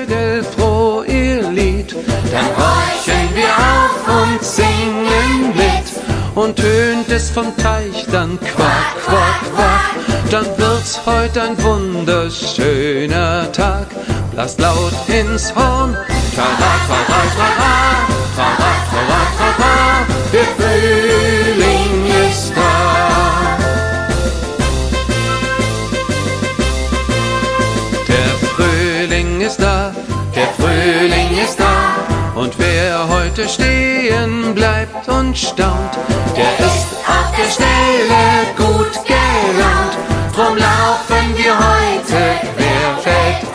Vögel froh ihr Lied. Dann horchen wir auf und singen mit. Und tönt es vom Teich dann quack, quack, quack. Dann wird's heut ein wunderschöner Tag. Blasst laut ins Horn, tra-ra, tra-ra, tra-ra, tra-ra, tra-ra, tra-ra. Der Frühling ist da. Der Frühling ist da, der Frühling ist da. Und wer heute stehen bleibt und staunt, der ist auf der Stelle gut gelaunt. Drum laufen wir heute querfeldein.